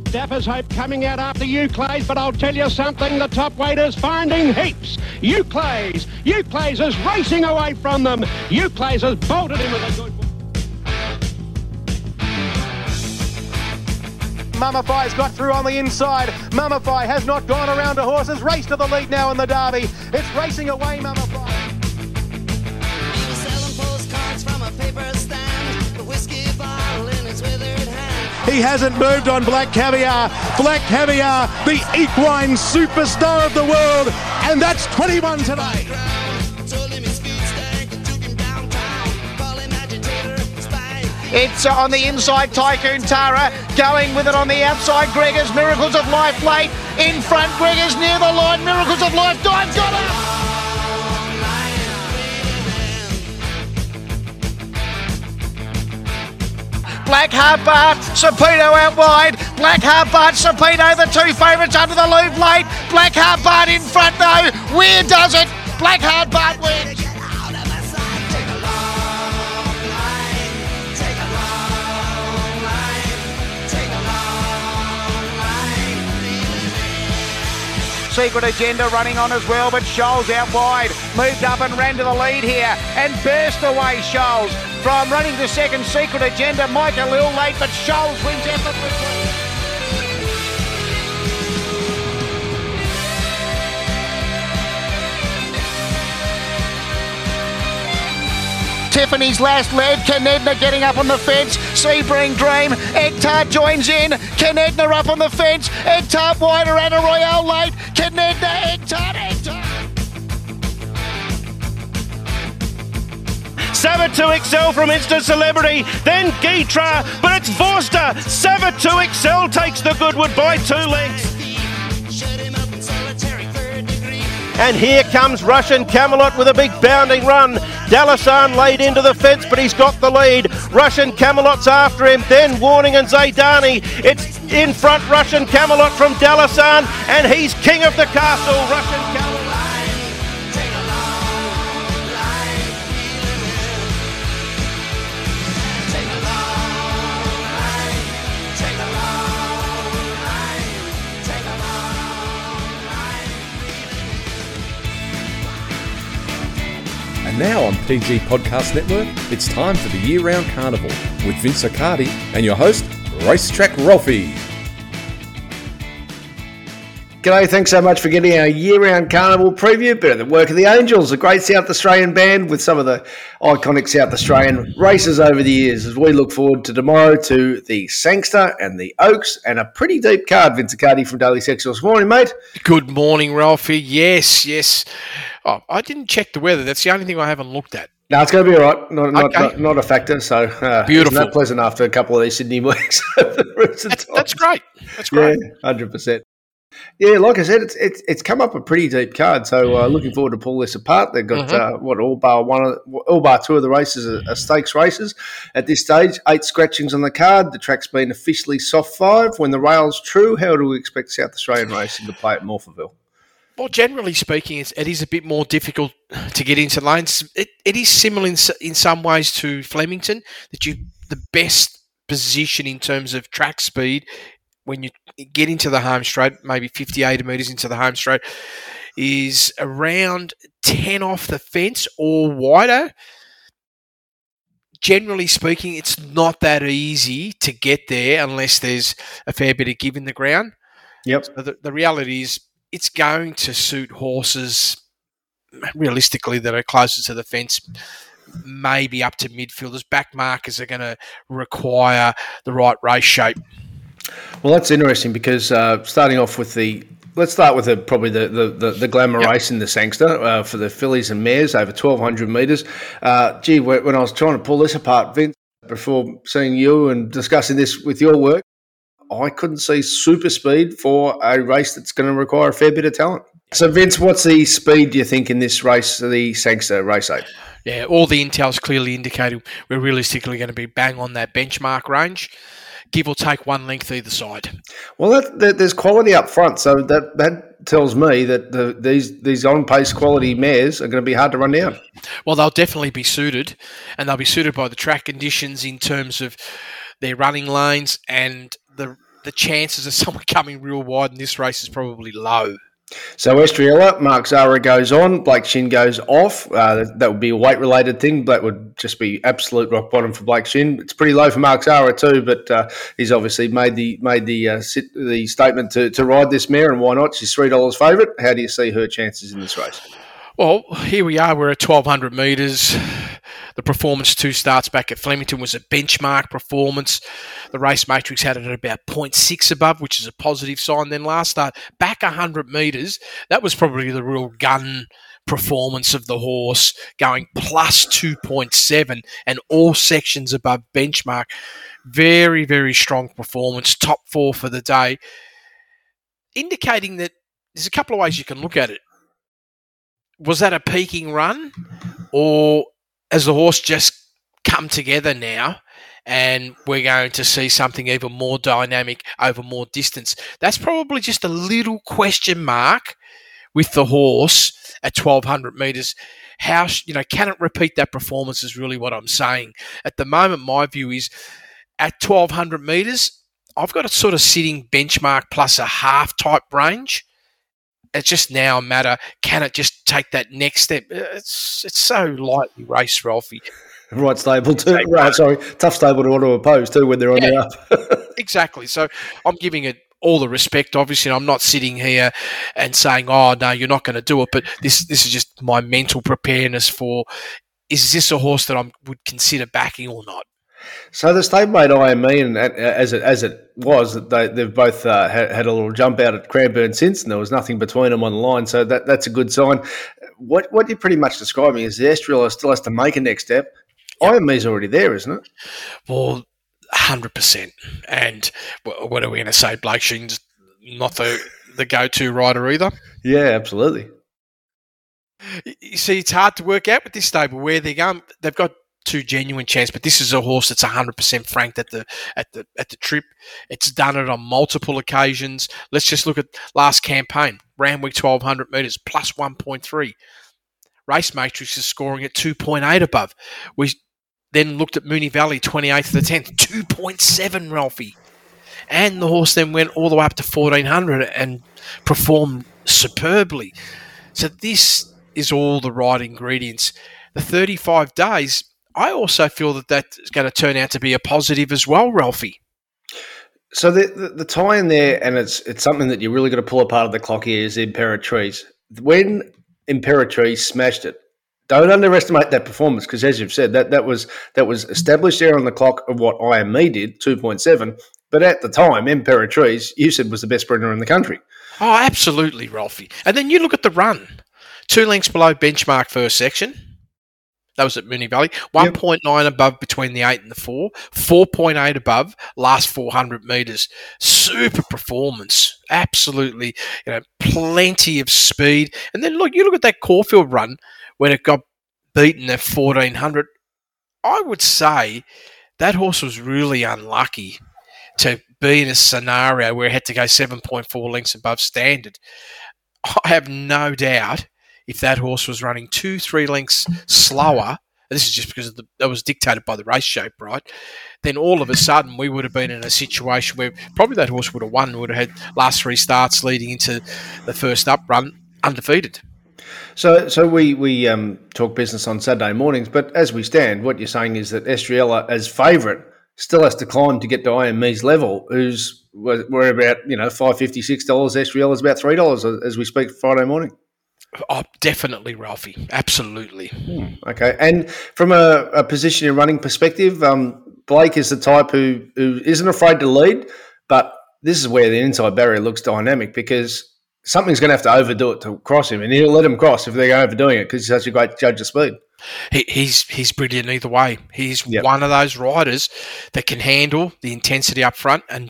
Dapper's Hope coming out after Euclays, but I'll tell you something, the top weight is finding heaps. Euclays is racing away from them. Euclays has bolted in with a good one. Mummify's got through on the inside. Mummify has not gone around to horses. Race to the lead now in the Derby. It's racing away, Mummify. He was selling postcards from a paper stand, the whiskey bottle in his withered hand. He hasn't moved on Black Caviar. Black Caviar, the equine superstar of the world. And that's 21 today. Told him his feet stank and took him downtown. Call him agitator, spy. It's on the inside, Tycoon Tara, going with it on the outside, Gregor's Miracles of Life late, in front, Gregor's near the line, Miracles of Life, dive, got her! Black Heart Bart, Sapito out wide, Black Heart Bart, Sapito, the two favourites under the loop late, Black Heart Bart in front though, where does it? Black Heart Bart wins. Secret Agenda running on as well, but Scholes out wide, moved up and ran to the lead here and burst away Scholes. From running to second, Secret Agenda, Mike a little late, but Scholes wins effortlessly. Tiffany's last lead, Kenedna getting up on the fence, Sebring Dream, Egtart joins in, Kenedna up on the fence, Egtart wider and a Royale late, Kenedna, Egtart. Savitu Excel from Instant Celebrity, then Gitra, but it's Vorster. Savitu Excel takes the Goodwood by 2 lengths. And here comes Russian Camelot with a big bounding run. Dalasan laid into the fence, but he's got the lead. Russian Camelot's after him, then Warning and Zaydani. It's in front, Russian Camelot from Dalasan, and he's king of the castle, Russian Camelot. And now on PG Podcast Network, it's time for the Year-Round Carnival with Vince Accardi and your host, Racetrack Rolfie. G'day, thanks so much for getting our year-round carnival preview. Bit of the work of the Angels, a great South Australian band with some of the iconic South Australian races over the years, as we look forward to tomorrow to the Sangster and the Oaks and a pretty deep card. Vince Accardi from Daily Sexuals. Morning, mate. Good morning, Ralphie. Yes. Oh, I didn't check the weather. That's the only thing I haven't looked at. No, it's going to be all right. Not a factor. So beautiful. Isn't that pleasant after a couple of these Sydney weeks? That's great. Yeah, 100%. Yeah, like I said, it's come up a pretty deep card. So looking forward to pull this apart. They've got all bar two of the races are stakes races at this stage. 8 scratchings on the card. The track's been officially soft 5. When the rail's true, how do we expect South Australian racing to play at Morphettville? Well, generally speaking, it is a bit more difficult to get into lanes. It is similar in some ways to Flemington, that the best position in terms of track speed when you get into the home straight, maybe 50, 80 metres into the home straight, is around 10 off the fence or wider. Generally speaking, it's not that easy to get there unless there's a fair bit of give in the ground. Yep. So the reality is, it's going to suit horses, realistically, that are closer to the fence, maybe up to midfielders. Back markers are going to require the right race shape. Well, that's interesting because starting off with let's start with probably the glamour race in the Sangster for the fillies and mares over 1,200 metres. When I was trying to pull this apart, Vince, before seeing you and discussing this with your work, I couldn't see super speed for a race that's going to require a fair bit of talent. So, Vince, what's the speed, do you think, in this race, the Sangster Race 8? Yeah, all the intel's clearly indicated we're realistically going to be bang on that benchmark range, give or take 1 length either side. Well, there's quality up front, so that tells me that these on-pace quality mares are going to be hard to run down. Well, they'll definitely be suited, and they'll be suited by the track conditions in terms of their running lanes and the chances of someone coming real wide in this race is probably low. So Estriella, Mark Zara goes on, Blake Shin goes off. That would be a weight-related thing. That would just be absolute rock bottom for Blake Shin. It's pretty low for Mark Zara too, but he's obviously made the statement to ride this mare, and why not? She's $3 favourite. How do you see her chances in this race? Well, here we are. We're at 1,200 metres. The performance 2 starts back at Flemington was a benchmark performance. The race matrix had it at about 0.6 above, which is a positive sign. Then last start, back 100 metres, that was probably the real gun performance of the horse, going plus 2.7 and all sections above benchmark. Very, very strong performance, top 4 for the day, indicating that there's a couple of ways you can look at it. Was that a peaking run, or has the horse just come together now and we're going to see something even more dynamic over more distance? That's probably just a little question mark with the horse at 1,200 metres. How, can it repeat that performance is really what I'm saying. At the moment, my view is at 1,200 metres, I've got it sort of sitting benchmark plus a half type range. It's just now a matter, can it just take that next step? It's so lightly raced, Ralphie. Right stable too. Right, sorry, tough stable to want to oppose too when they're on the up. Exactly. So I'm giving it all the respect, obviously, and I'm not sitting here and saying, oh, no, you're not going to do it. But this is just my mental preparedness for, is this a horse that I would consider backing or not? So the stablemate IME, and as it was, they've both had a little jump out at Cranbourne since, and there was nothing between them on the line. So that's a good sign. What you're pretty much describing is the Estriella still has to make a next step. Yep. IME's already there, isn't it? Well, 100%. And what are we going to say? Blake Shin's not the go-to rider either? Yeah, absolutely. You see, it's hard to work out with this stable where they're going. They've got 2 genuine chances, but this is a horse that's 100% franked at the trip. It's done it on multiple occasions. Let's just look at last campaign. Randwick 1,200 metres plus 1.3. Race Matrix is scoring at 2.8 above. We then looked at Moonee Valley 28th to the 10th, 2.7, Ralphie. And the horse then went all the way up to 1,400 and performed superbly. So this is all the right ingredients. The 35 days, I also feel that is going to turn out to be a positive as well, Ralphie. So the tie in there, and it's something that you really got to pull apart of the clock here, is Imperatrice. When Imperatrice smashed it, don't underestimate that performance, because as you've said, that was established there on the clock of what IME did, 2.7. But at the time, Imperatrice, you said, was the best sprinter in the country. Oh, absolutely, Ralphie. And then you look at the run. 2 lengths below benchmark first section. That was at Moonee Valley. 1.9 above between the 8 and the 4. 4.8 above last 400 metres. Super performance. Absolutely. Plenty of speed. And then you look at that Caulfield run when it got beaten at 1,400. I would say that horse was really unlucky to be in a scenario where it had to go 7.4 lengths above standard. I have no doubt if that horse was running 2-3 lengths slower, this is just because that was dictated by the race shape, right? Then all of a sudden we would have been in a situation where probably that horse would have won, would have had last 3 starts leading into the first up run undefeated. So we talk business on Saturday mornings, but as we stand, what you're saying is that Estriella, as favourite, still has to climb to get to IME's level, we're about $5.50, $6. Estriella's about $3 as we speak Friday morning. Oh, definitely, Ralphie. Absolutely. Okay. And from a position and running perspective, Blake is the type who isn't afraid to lead, but this is where the inside barrier looks dynamic, because something's going to have to overdo it to cross him, and he'll let him cross if they're overdoing it because he's such a great judge of speed. He's brilliant either way. He's one of those riders that can handle the intensity up front and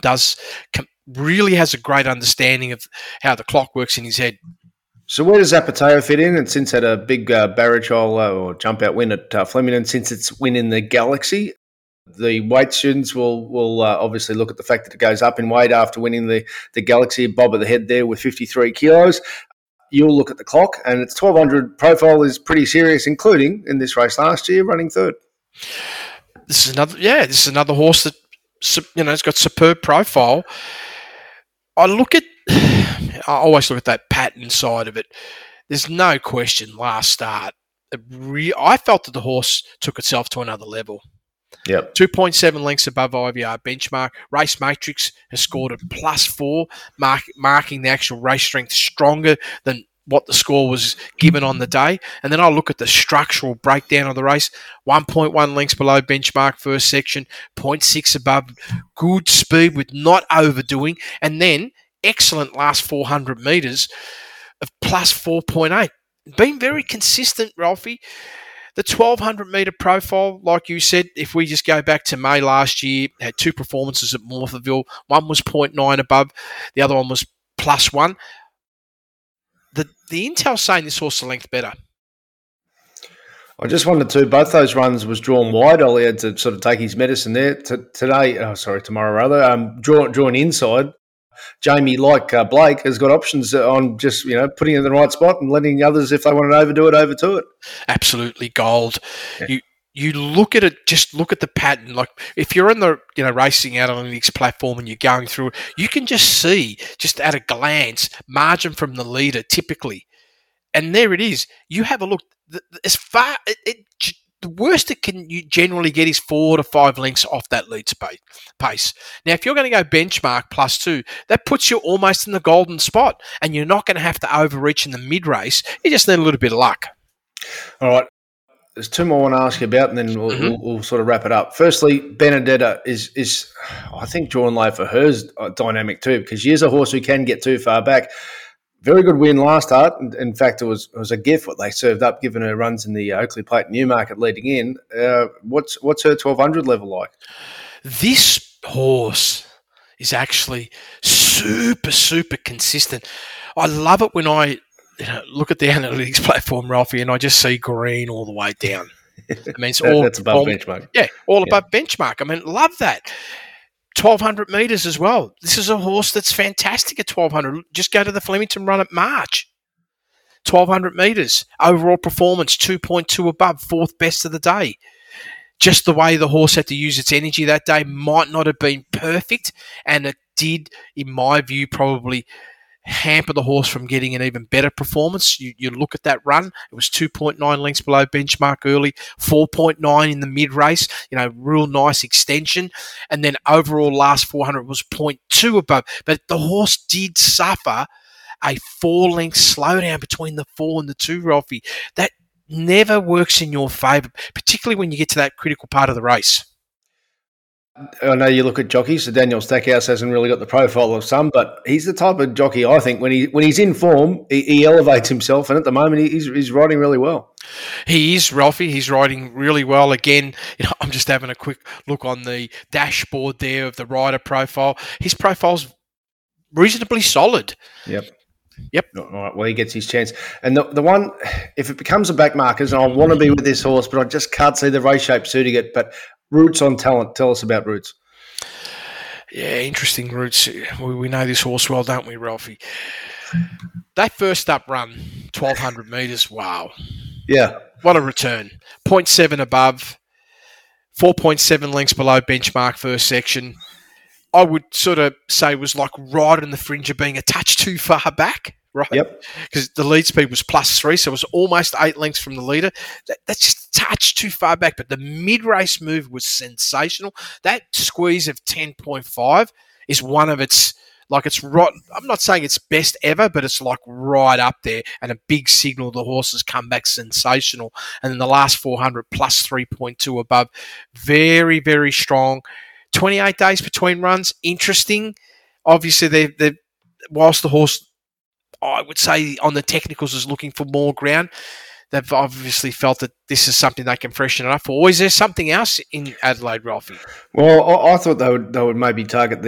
really has a great understanding of how the clock works in his head. So where does Zapateo fit in? And since had a big barrier trial or jump out win at Flemington, since it's win in the Galaxy, the weight students will obviously look at the fact that it goes up in weight after winning the Galaxy. Bob at the head there with 53 kilos. You'll look at the clock, and its 1,200 profile is pretty serious, including in this race last year, running third. This is another horse that it's got superb profile. I always look at that pattern side of it. There's no question. Last start, I felt that the horse took itself to another level. Yep. 2.7 lengths above IVR benchmark. Race Matrix has scored a +4, marking the actual race strength stronger than what the score was given on the day. And then I look at the structural breakdown of the race. 1.1 lengths below benchmark first section, 0.6 above, good speed with not overdoing, and then excellent last 400 metres of +4.8. Been very consistent, Ralphie. The 1,200 metre profile, like you said, if we just go back to May last year, had 2 performances at Morphettville. One was 0.9 above, the other one was +1. The intel's saying this horse is a length better. I just wanted to. Both those runs was drawn wide. Ollie had to sort of take his medicine there. Tomorrow rather. Drawn inside. Jamie, like Blake, has got options on just putting it in the right spot and letting others, if they want to overdo it. Absolutely gold. Yeah. You look at it, just look at the pattern. Like if you're on the Racing Analytics platform and you're going through it, you can just see, just at a glance, margin from the leader typically. And there it is. You have a look. The worst it can you generally get is 4 to 5 lengths off that lead pace. Now, if you're going to go benchmark +2, that puts you almost in the golden spot, and you're not going to have to overreach in the mid-race. You just need a little bit of luck. All right. There's 2 more I want to ask you about, and then we'll sort of wrap it up. Firstly, Benedetta is I think, drawn low for hers dynamic too, because she is a horse who can get too far back. Very good win last start. In fact, it was a gift what they served up, given her runs in the Oakley Plate Newmarket leading in. What's her 1,200 level like? This horse is actually super, super consistent. I love it when I look at the analytics platform, Ralphie, and I just see green all the way down. I mean, it's that's above benchmark. Yeah, above benchmark. I mean, love that. 1,200 metres as well. This is a horse that's fantastic at 1,200. Just go to the Flemington run at March. 1,200 metres. Overall performance, 2.2 above, 4th best of the day. Just the way the horse had to use its energy that day might not have been perfect, and it did, in my view, probably hamper the horse from getting an even better performance. You look at that run, it was 2.9 lengths below benchmark early, 4.9 in the mid-race, real nice extension, and then overall last 400 was 0.2 above. But the horse did suffer a 4-length slowdown between the 4 and the 2, Ralphie. That never works in your favour, particularly when you get to that critical part of the race. I know you look at jockeys, so Daniel Stackhouse hasn't really got the profile of some, but he's the type of jockey, I think, when he's in form, he elevates himself, and at the moment he's riding really well. He is, Ralphie. He's riding really well. Again, I'm just having a quick look on the dashboard there of the rider profile. His profile's reasonably solid. Yep. All right, well, he gets his chance. And the one, if it becomes a back markers, and I want to be with this horse, but I just can't see the race shape suiting it, but Roots on Talent. Tell us about Roots. Yeah, interesting, Roots. We know this horse well, don't we, Ralphie? That first up run, 1,200 metres, wow. Yeah. What a return. 0.7 above, 4.7 lengths below benchmark first section. I would sort of say was like right on the fringe of being a touch too far back. Right? Yep. Because the lead speed was +3, so it was almost 8 lengths from the leader. That's just a touch too far back, but the mid-race move was sensational. That squeeze of 10.5 is one of its, it's right. I'm not saying it's best ever, but it's like right up there, and a big signal the horse has come back sensational. And then the last 400 +3.2 above, very, very strong. 28 days between runs, interesting. Obviously, they whilst the horse, I would say, on the technicals is looking for more ground, they've obviously felt that this is something they can freshen it up for. Or is there something else in Adelaide, Ralphie? Well, I thought they would maybe target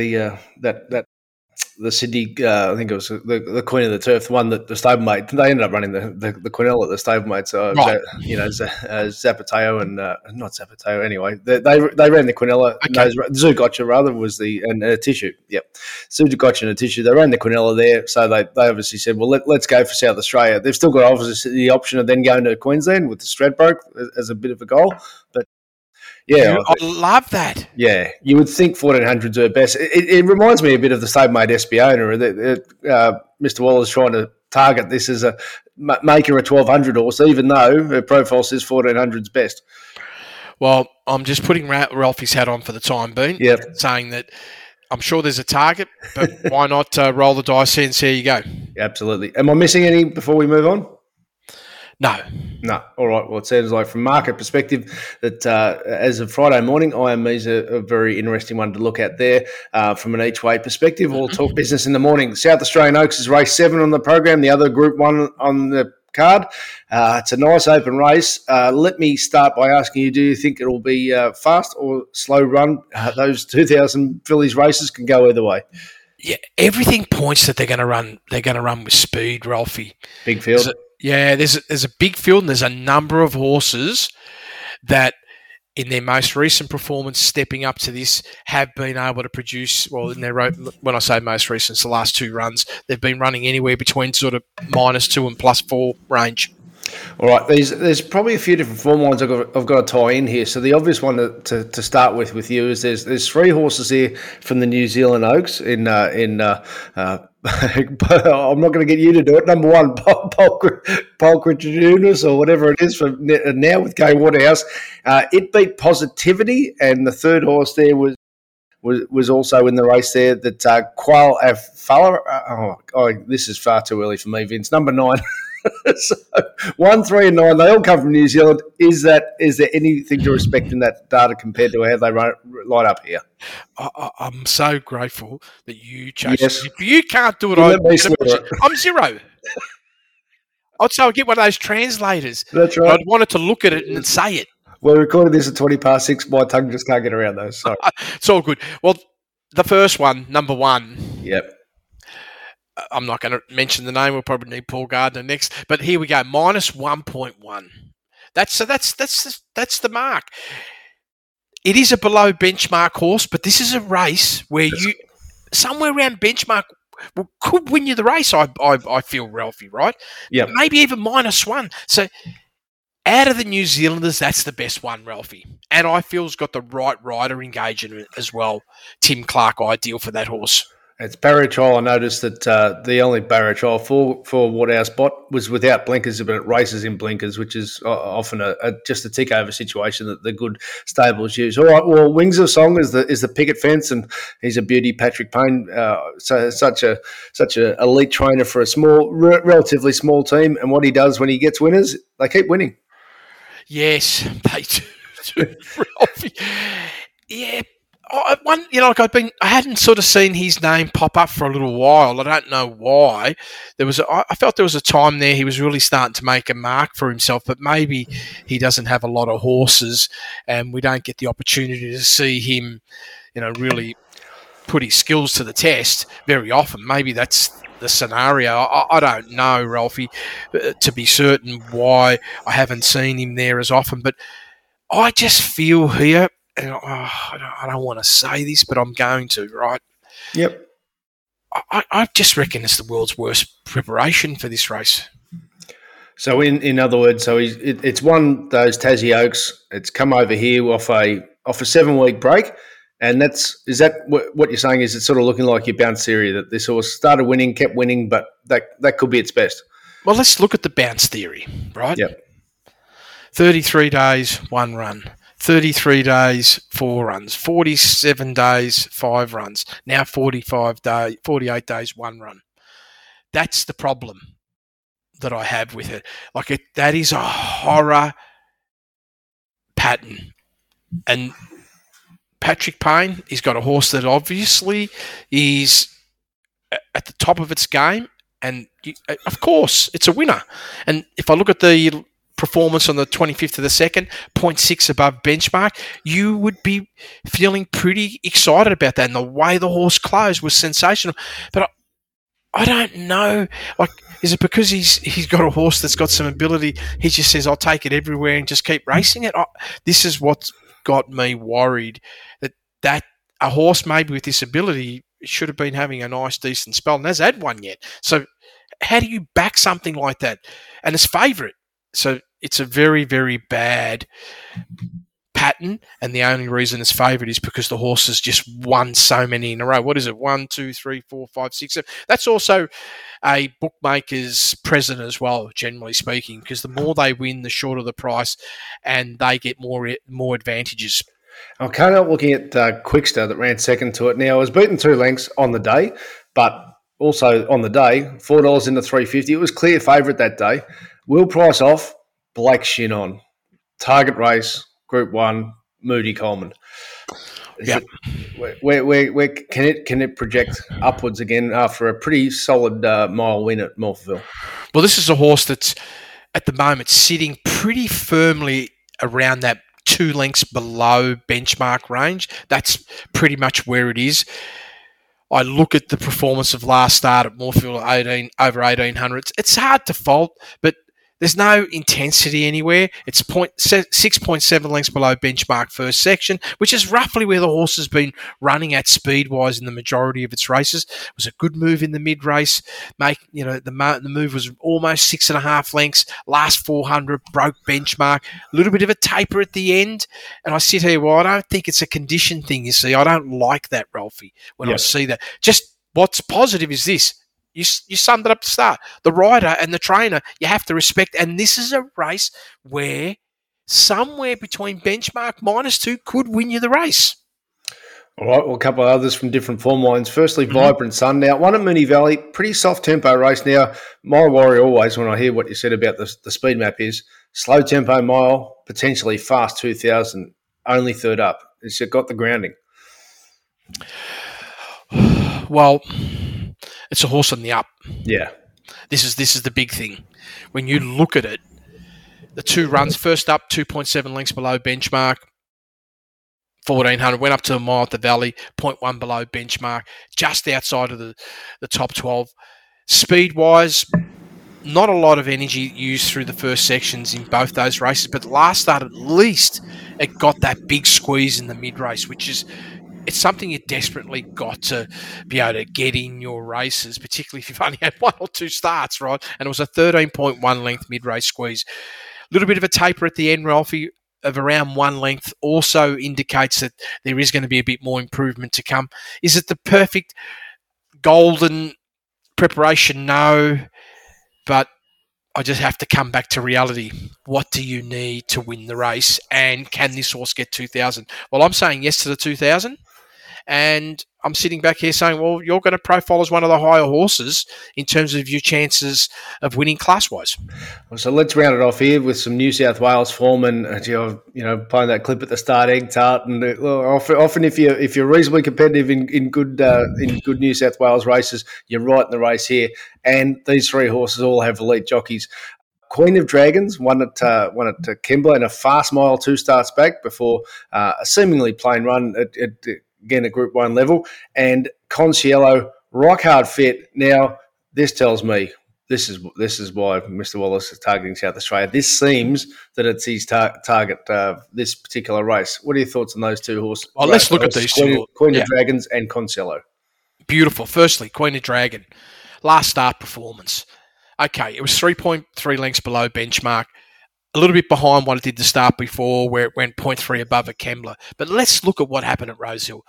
the Sydney, I think it was the Queen of the Turf, the one that the stablemate, they ended up running the Quinella at the stablemate. So, right. Zapateo and, not Zapateo, anyway. They ran the Quinella. Okay. Zugotcha, rather, was and a Tissue. Yep. Zugotcha and a Tissue. They ran the Quinella there. So they obviously said, well, let's go for South Australia. They've still got obviously the option of then going to Queensland with the Stradbroke as a bit of a goal. But Yeah, I love that. Yeah, you would think 1400's her best. It reminds me a bit of the stablemate Espiona. Mr. Waller's trying to target this as make her a 1200 horse, even though her profile says 1400's best. Well, I'm just putting Ralphie's hat on for the time being, saying that I'm sure there's a target, but why not roll the dice here and see how you go? Absolutely. Am I missing any before we move on? No. All right. Well, it sounds like from market perspective that as of Friday morning, IME's a very interesting one to look at there from an each way perspective. We'll talk business in the morning. South Australian Oaks is race 7 on the program, the other Group 1 on the card. It's a nice open race. Let me start by asking you, do you think it'll be fast or slow run? Those 2,000 fillies races can go either way. Yeah, everything points that they're going to run. They're going to run with speed, Ralphie. Big field. There's a big field, and there's a number of horses that, in their most recent performance, stepping up to this, have been able to produce. Well, in their when I say most recent, it's the last 2 runs. They've been running anywhere between sort of -2 and +4 range. All right, there's probably a few different form lines I've got to tie in here. So the obvious one to start with you is there's 3 horses here from the New Zealand Oaks in I'm not going to get you to do it. Number 1, Polcritunus or whatever it is from now with Gay Waterhouse. It beat Positivity, and the 3rd horse there was also in the race there. That Qual Afala. This is far too early for me, Vince. Number 9. So 1, 3, and 9, they all come from New Zealand. Is there anything to respect in that data compared to how they line up here? I'm so grateful that you chose. Yes. If you can't do it, I'm 0. I'd say I'll get one of those translators. That's right. I'd wanted to look at it and say it. We're recording this at 6:20. My tongue just can't get around those. Sorry. It's all good. Well, the first one, number 1. Yep. I'm not going to mention the name. We'll probably need Paul Gardner next. But here we go, -1.1. That's the mark. It is a below benchmark horse, but this is a race where you somewhere around benchmark could win you the race. I feel, Ralphie, right? Yeah. Maybe even -1. So out of the New Zealanders, that's the best one, Ralphie. And I feel has got the right rider engagement as well. Tim Clark, ideal for that horse. It's barrier trial. I noticed that the only barrier trial for Waterhouse Bot was without blinkers, but it races in blinkers, which is often just a tick over situation that the good stables use. All right, well, Wings of Song is the picket fence, and he's a beauty. Patrick Payne, such a elite trainer for a relatively small team, and what he does when he gets winners, they keep winning. Yes, they do, Ralphie. Yeah. I hadn't sort of seen his name pop up for a little while. I don't know why. I felt there was a time there he was really starting to make a mark for himself, but maybe he doesn't have a lot of horses, and we don't get the opportunity to see him, really put his skills to the test very often. Maybe that's the scenario. I don't know, Ralphie, to be certain why I haven't seen him there as often, but I just feel here. And I don't want to say this, but I'm going to, right? Yep. I just reckon it's the world's worst preparation for this race. So, in other words, it's won those Tassie Oaks. It's come over here off a 7-week break, and is that what you're saying? Is it sort of looking like your bounce theory that this horse started winning, kept winning, but that could be its best? Well, let's look at the bounce theory, right? Yep. 33 days, 1 run. 33 days, 4 runs. 47 days, 5 runs. Now 48 days, 1 run. That's the problem that I have with it. That is a horror pattern. And Patrick Payne, he's got a horse that obviously is at the top of its game. And, of course, it's a winner. And if I look at the performance on the 25th of the 2nd, 0.6 above benchmark, you would be feeling pretty excited about that. And the way the horse closed was sensational. But I don't know. Is it because he's got a horse that's got some ability? He just says, I'll take it everywhere and just keep racing it. This is what's got me worried, that a horse maybe with this ability should have been having a nice, decent spell and hasn't had one yet. So how do you back something like that? And it's favourite. So it's a very, very bad pattern, and the only reason it's favourite is because the horse has just won so many in a row. What is it? 1, 2, 3, 4, 5, 6, 7. That's also a bookmaker's present as well, generally speaking, because the more they win, the shorter the price, and they get more advantages. I can't help looking at Quickster that ran second to it. Now, it was beaten 2 lengths on the day, but also on the day, $4 into $3.50. It was clear favourite that day. Will Price off, Blake Shin on. Target race, Group 1, Moody Coleman. Yeah. Where can it project upwards again after a pretty solid mile win at Morphettville? Well, this is a horse that's at the moment sitting pretty firmly around that 2 lengths below benchmark range. That's pretty much where it is. I look at the performance of last start at Morphettville over 1800. It's hard to fault, but there's no intensity anywhere. It's 6.7 lengths below benchmark first section, which is roughly where the horse has been running at speed-wise in the majority of its races. It was a good move in the mid-race. The move was almost 6.5 lengths. Last 400 broke benchmark. A little bit of a taper at the end. And I sit here, well, I don't think it's a condition thing, you see. I don't like that, Ralphie, when I see that. Just what's positive is this. You summed it up to start. The rider and the trainer, you have to respect. And this is a race where somewhere between benchmark -2 could win you the race. All right, well, a couple of others from different form lines. Firstly, Vibrant Sun. Now, one at Moonee Valley, pretty soft tempo race. Now, my worry always when I hear what you said about the speed map is slow tempo mile, potentially fast 2000, only third up. It's got the grounding. Well, it's a horse on the up. Yeah. This is the big thing. When you look at it, the 2 runs, first up, 2.7 lengths below benchmark, 1400, went up to a mile at the Valley, 0.1 below benchmark, just outside of the top 12. Speed-wise, not a lot of energy used through the first sections in both those races, but last start at least it got that big squeeze in the mid-race, which is it's something you desperately got to be able to get in your races, particularly if you've only had 1 or 2 starts, right? And it was a 13.1 length mid-race squeeze. A little bit of a taper at the end, Ralphie, of around 1 length also indicates that there is going to be a bit more improvement to come. Is it the perfect golden preparation? No, but I just have to come back to reality. What do you need to win the race? And can this horse get 2,000? Well, I'm saying yes to the 2,000. And I'm sitting back here saying, well, you're going to profile as one of the higher horses in terms of your chances of winning class-wise. So let's round it off here with some New South Wales form and playing that clip at the start, Egg Tart, and often if you're reasonably competitive in good New South Wales races, you're right in the race here. And these 3 horses all have elite jockeys. Queen of Dragons won at Kembla in a fast mile 2 starts back before a seemingly plain run again at Group 1 level. And Conciello, rock hard fit. Now, this tells me this is why Mr. Wallace is targeting South Australia. This seems that it's his target this particular race. What are your thoughts on those 2 horses? Well, let's look at these two. Queen of Dragons and Conciello. Beautiful. Firstly, Queen of Dragon. Last start performance. Okay, it was 3.3 lengths below benchmark. A little bit behind what it did the start before, where it went 0.3 above a Kembla. But let's look at what happened at Rosehill.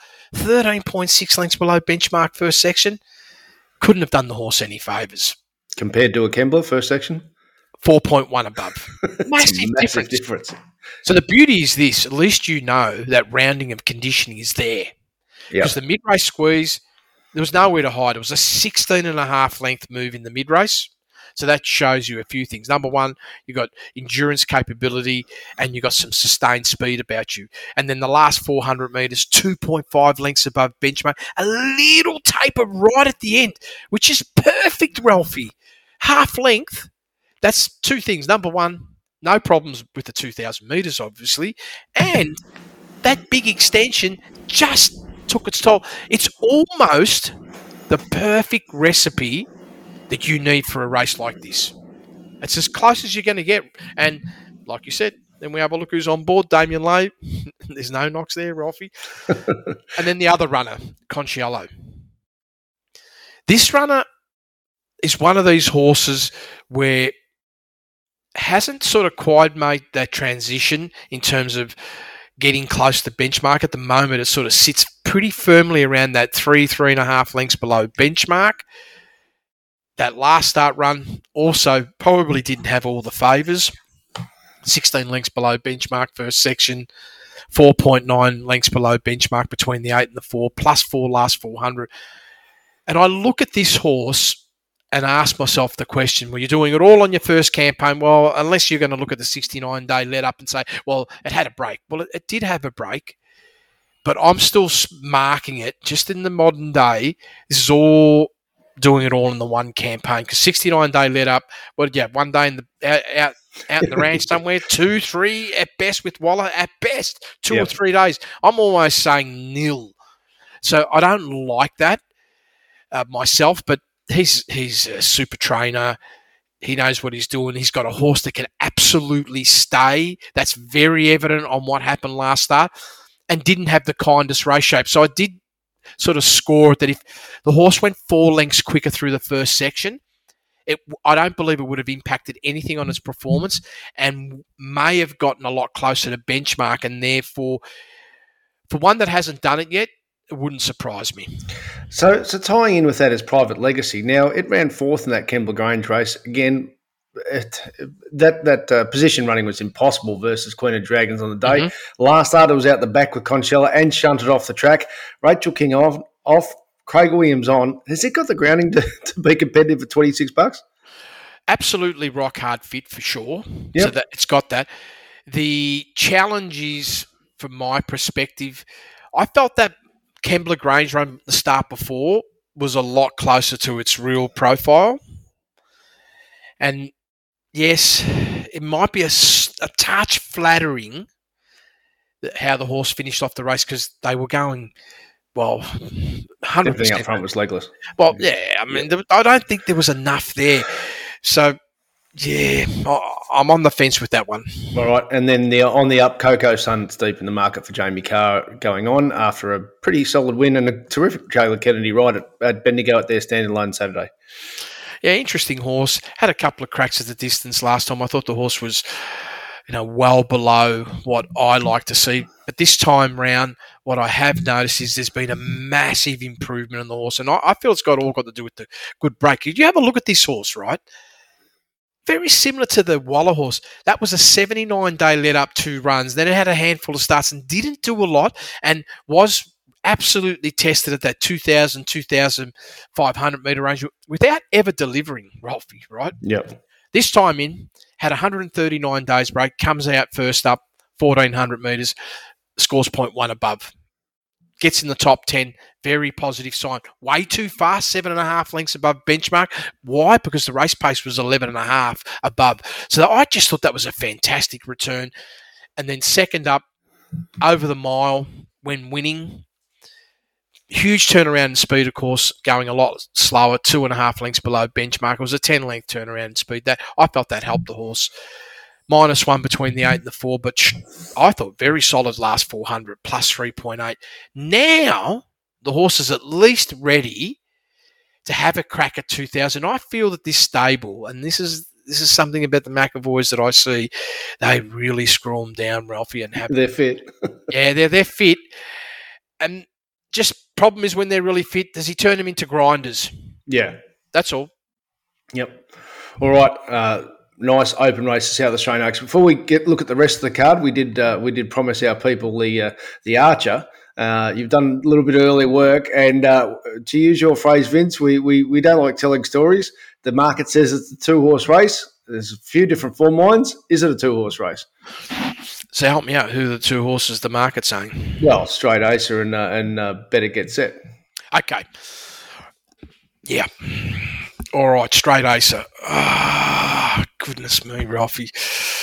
13.6 lengths below benchmark first section. Couldn't have done the horse any favours. Compared to a Kembla first section? 4.1 above. Massive difference. So the beauty is this. At least you know that rounding of conditioning is there. Because the mid-race squeeze, there was nowhere to hide. It was a 16.5 length move in the mid-race. So that shows you a few things. Number one, you've got endurance capability and you've got some sustained speed about you. And then the last 400 metres, 2.5 lengths above benchmark. A little taper right at the end, which is perfect, Ralphie. Half length. That's 2 things. Number one, no problems with the 2,000 metres, obviously. And that big extension just took its toll. It's almost the perfect recipe that you need for a race like this. It's as close as you're going to get. And like you said, then we have a look who's on board, Damien Lowe. There's no knocks there, Ralphie. And then the other runner, Conciello. This runner is one of these horses where hasn't sort of quite made that transition in terms of getting close to benchmark. At the moment, it sort of sits pretty firmly around that 3.5 lengths below benchmark. That last start run also probably didn't have all the favours. 16 lengths below benchmark first section, 4.9 lengths below benchmark between the 8 and the 4, +4 last 400. And I look at this horse and ask myself the question, well, you're doing it all on your first campaign. Well, unless you're going to look at the 69-day let up and say, well, it had a break. Well, it did have a break, but I'm still marking it just in the modern day. This is all doing it all in the one campaign, because 69-day let up, what did you have, 1 day in the out in the ranch somewhere, 2, 3 at best with Waller, at best 2 or 3 days. I'm almost saying nil. So I don't like that myself, but he's a super trainer. He knows what he's doing. He's got a horse that can absolutely stay. That's very evident on what happened last start, and didn't have the kindest race shape. So I did sort of score that if the horse went 4 lengths quicker through the first section, I don't believe it would have impacted anything on its performance, and may have gotten a lot closer to benchmark. And therefore, for one that hasn't done it yet, it wouldn't surprise me. So tying in with that is Private Legacy. Now, it ran 4th in that Kembla Grange race. Again, that position running was impossible versus Queen of Dragons on the day. Mm-hmm. Last start, it was out the back with Conchella and shunted off the track. Rachel King off, Craig Williams on. Has it got the grounding to be competitive for $26? Absolutely rock hard fit for sure. Yep. So that it's got that. The challenge is, from my perspective, I felt that Kembla Grange run the start before was a lot closer to its real profile. And yes, it might be a touch flattering how the horse finished off the race, because they were going, well, 100%. Everything up front was legless. Well, yeah, I mean, I don't think there was enough there. So, yeah, I'm on the fence with that one. All right, and then on the up, Coco Sun's deep in the market for Jamie Carr going on after a pretty solid win and a terrific Jayla Kennedy ride at Bendigo at their standalone Saturday. Yeah, interesting horse. Had a couple of cracks at the distance last time. I thought the horse was, well below what I like to see. But this time round, what I have noticed is there's been a massive improvement in the horse, and I feel it's all got to do with the good break. You have a look at this horse, right? Very similar to the Waller horse. That was a 79-day let up, 2 runs. Then it had a handful of starts and didn't do a lot, and was absolutely tested at that 2,000, 2,500 metre range without ever delivering, Ralphie, right? Yep. This time in, had 139 days break, comes out first up, 1,400 metres, scores 0.1 above. Gets in the top 10, very positive sign. Way too fast, 7.5 lengths above benchmark. Why? Because the race pace was 11.5 above. So I just thought that was a fantastic return. And then second up, over the mile when winning. Huge turnaround in speed, of course, going a lot slower, 2.5 lengths below benchmark. It was a 10-length turnaround in speed. I felt that helped the horse. -1 between the 8 and the 4, but I thought very solid last 400, +3.8. Now, the horse is at least ready to have a crack at 2,000. I feel that this stable, and this is something about the McAvoys that I see, they really screw them down, Ralphie, and have. They're fit. Yeah, they're fit. And just problem is when they're really fit, does he turn them into grinders? Yeah. That's all. Yep. All right. Nice open race at South Australian Oaks. Before we look at the rest of the card, we did promise our people the Archer. You've done a little bit of early work, and to use your phrase, Vince, we don't like telling stories. The market says it's a 2-horse race. There's a few different form lines. Is it a 2-horse race? So help me out. Who are the 2 horses the market's saying? Well, Straight Acer and Better Get Set. Okay. Yeah. All right, Straight Acer. Goodness me, Ralphie.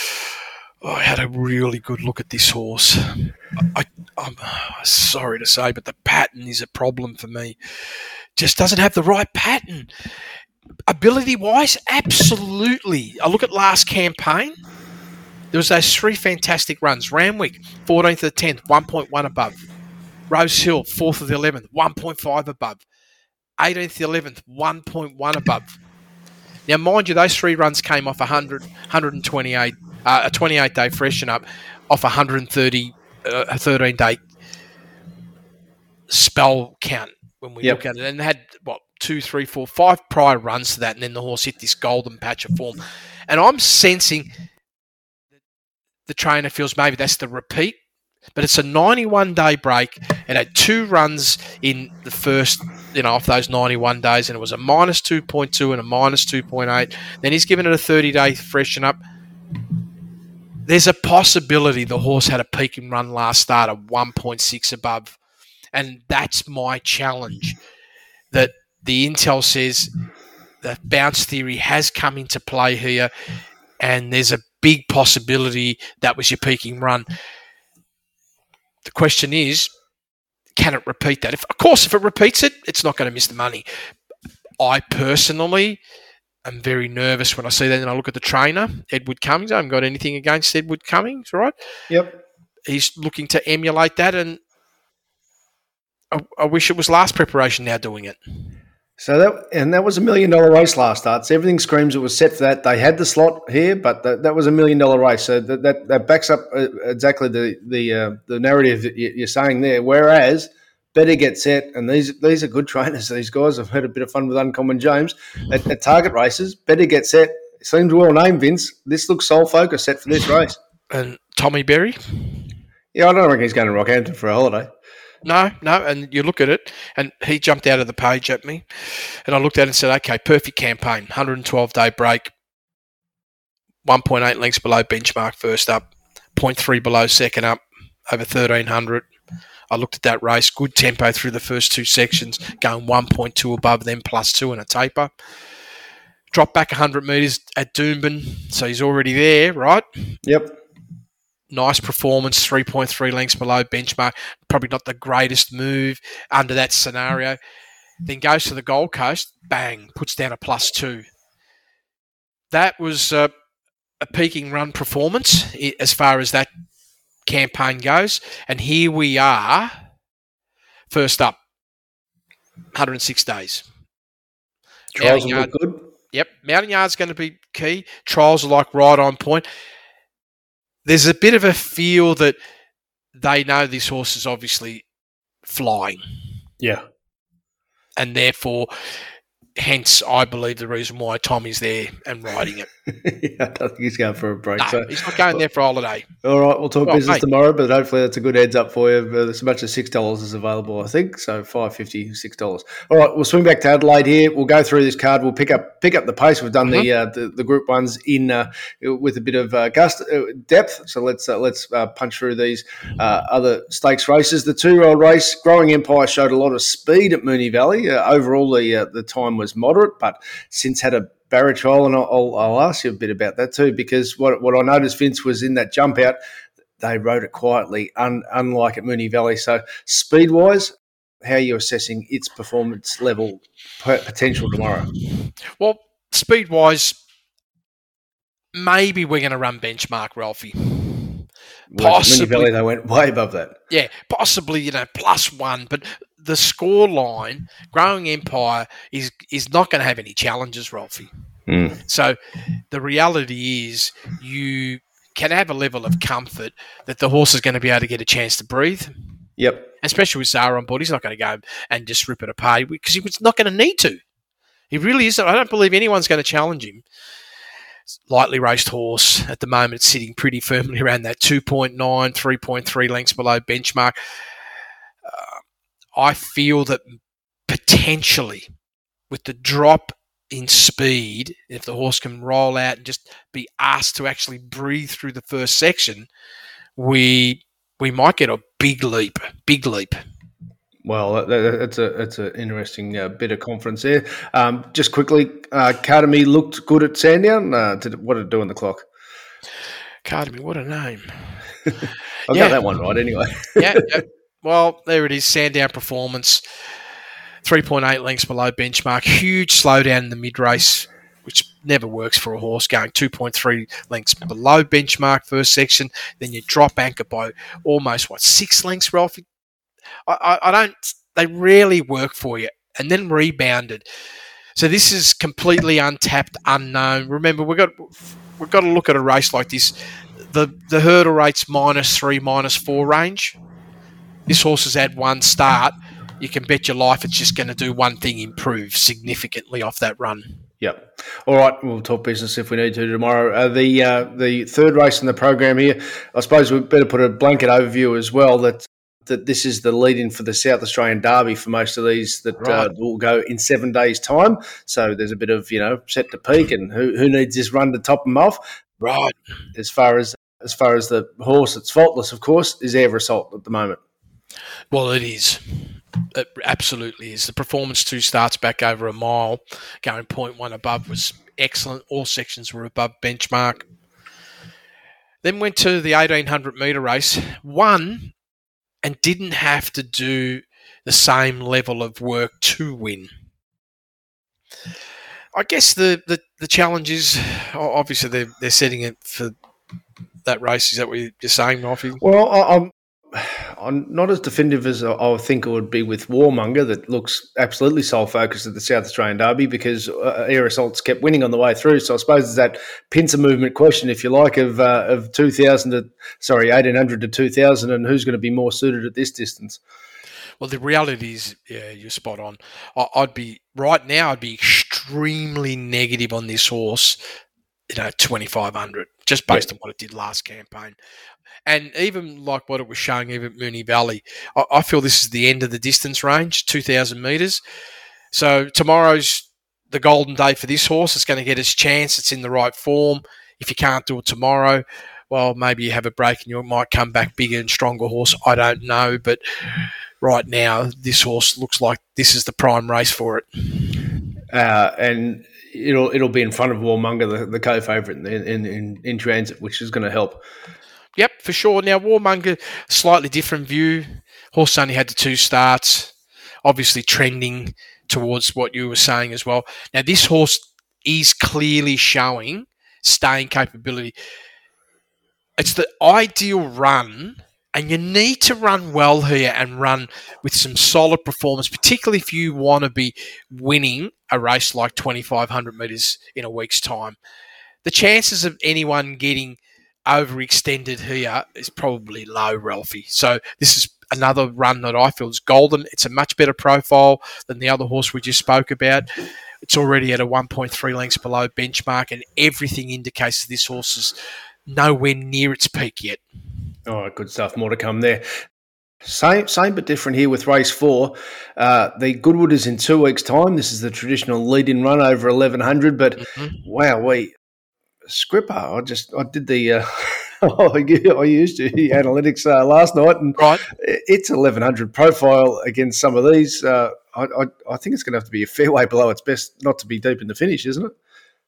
I had a really good look at this horse. I'm sorry to say, but the pattern is a problem for me. Just doesn't have the right pattern. Ability-wise, absolutely. I look at last campaign. There was those 3 fantastic runs. Ramwick, 14th of the 10th, 1.1 above. Rose Hill, 4th of the 11th, 1.5 above. 18th of the 11th, 1.1 above. Now, mind you, those 3 runs came off 128, a 28-day freshen up off 130 a 13-day spell count when we Yep. look at it, and had 2, 3, 4, 5 prior runs to that, and then the horse hit this golden patch of form. And I'm sensing the trainer feels maybe that's the repeat, but it's a 91-day break, and had 2 runs in the first, off those 91 days, and it was a minus 2.2 and a minus 2.8. Then he's given it a 30-day freshen up. There's a possibility the horse had a peak and run last start of 1.6 above. And that's my challenge, that the intel says the bounce theory has come into play here, and there's a big possibility that was your peaking run. The question is, can it repeat that? Of course, if it repeats it, it's not going to miss the money. I personally am very nervous when I see that, and I look at the trainer, Edward Cummings. I haven't got anything against Edward Cummings, right? Yep. He's looking to emulate that, and I wish it was last preparation now doing it. So that was $1 million race last start. So everything screams it was set for that. They had the slot here, but that was $1 million race. So that backs up exactly the narrative that you're saying there. Whereas Better Get Set, and these are good trainers. These guys have had a bit of fun with Uncommon James at target races. Better Get Set seems well named, Vince. This looks sole focus set for this race. And Tommy Berry? Yeah, I don't reckon he's going to Rockhampton for a holiday. No, and you look at it, and he jumped out of the page at me, and I looked at it and said, okay, perfect campaign, 112-day break, 1.8 lengths below benchmark first up, 0.3 below second up, over 1,300. I looked at that race, good tempo through the first 2 sections, going 1.2 above them, +2 and a taper. Dropped back 100 metres at Doomben, so he's already there, right? Yep. Nice performance, 3.3 lengths below benchmark. Probably not the greatest move under that scenario. Then goes to the Gold Coast, bang, puts down a +2. That was a peaking run performance as far as that campaign goes. And here we are, first up, 106 days. Trials will look good. Yep, Mountain Yard's going to be key. Trials are like right on point. There's a bit of a feel that they know this horse is obviously flying. Yeah. And therefore, hence, I believe the reason why Tommy's there and riding it. I don't think he's going for a break. No, So he's not going there for a holiday. all right, we'll talk business mate. tomorrow, but hopefully that's a good heads up for you. As much as $6 is available, I think. So $5.50, $6. All right, we'll swing back to Adelaide here. We'll go through this card. We'll pick up the pace. We've done the Group 1s in with a bit of depth. So let's punch through these other stakes races. The 2-year-old race, Growing Empire, showed a lot of speed at Moonee Valley. Overall, the time was moderate, but since had a barrier trial, and I'll ask you a bit about that too, because what I noticed, Vince, was in that jump out, they rode it quietly, unlike at Moonee Valley. So speed-wise, how are you assessing its performance level potential tomorrow? Well, speed-wise, maybe we're going to run benchmark, Ralphie. Possibly. Moonee Valley, they went way above that. Yeah, possibly, +1, but the score line, Growing Empire, is not going to have any challenges, Ralphie. So the reality is you can have a level of comfort that the horse is going to be able to get a chance to breathe. Yep. Especially with Zara on board. He's not going to go and just rip it apart because he's not going to need to. He really isn't. I don't believe anyone's going to challenge him. Lightly raced horse at the moment, sitting pretty firmly around that 2.9, 3.3 lengths below benchmark. I feel that potentially with the drop in speed, if the horse can roll out and just be asked to actually breathe through the first section, we might get a big leap. Well, that's an interesting bit of confidence there. Just quickly, Academy looked good at Sandown. What did it do on the clock? Academy, what a name. I got that one right anyway. Yeah. Well, there it is, Sandown performance, 3.8 lengths below benchmark. Huge slowdown in the mid-race, which never works for a horse, going 2.3 lengths below benchmark first section. Then you drop anchor by almost, 6 lengths, Ralphie? They rarely work for you, and then rebounded. So this is completely untapped, unknown. Remember, we've got to look at a race like this. the hurdle rate's -3, -4 range. This horse has had one start. You can bet your life it's just going to do one thing, improve significantly off that run. Yep. All right, we'll talk business if we need to tomorrow. The third race in the program here, I suppose we better put a blanket overview as well that this is the lead-in for the South Australian Derby for most of these that will go in 7 days' time. So there's a bit of, set to peak and who needs this run to top them off. Right. As far as the horse that's faultless, of course, is Air Assault at the moment. Well, it is. It absolutely is. The performance 2 starts back over a mile, going 0.1 above was excellent. All sections were above benchmark. Then went to the 1,800 metre race, won and didn't have to do the same level of work to win. I guess the challenge is, obviously they're setting it for that race. Is that what you're saying, Roffy? Well, I'm not as definitive as I think it would be with Warmonger, that looks absolutely sole focused at the South Australian Derby, because Air Assault's kept winning on the way through. So I suppose it's that pincer movement question, if you like, of 1,800 to 2,000, and who's going to be more suited at this distance. Well, the reality is, yeah, you're spot on. I'd be extremely negative on this horse, 2,500, just based on what it did last campaign. And even like what it was showing even at Moonee Valley, I feel this is the end of the distance range, 2,000 metres. So tomorrow's the golden day for this horse. It's going to get its chance. It's in the right form. If you can't do it tomorrow, well, maybe you have a break and you might come back bigger and stronger horse. I don't know. But right now, this horse looks like this is the prime race for it. And it'll be in front of Warmonger, the co-favourite in transit, which is going to help. Yep, for sure. Now, Warmonger, slightly different view. Horse only had the 2 starts, obviously trending towards what you were saying as well. Now, this horse is clearly showing staying capability. It's the ideal run, and you need to run well here and run with some solid performance, particularly if you want to be winning a race like 2,500 metres in a week's time. The chances of anyone getting overextended here is probably low, Ralphie. So this is another run that I feel is golden. It's a much better profile than the other horse we just spoke about. It's already at a 1.3 lengths below benchmark, and everything indicates that this horse is nowhere near its peak yet. All right, good stuff. More to come there. Same but different here with race 4. The Goodwood is in 2 weeks' time. This is the traditional lead-in run over 1,100, but wow, Scripper, I did the I used the analytics last night, and it's 1,100 profile against some of these. I think it's going to have to be a fair way below its best not to be deep in the finish, isn't it?